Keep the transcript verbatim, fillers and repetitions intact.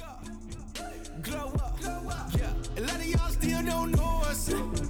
Glow up, yeah. A lot of y'all still don't know us.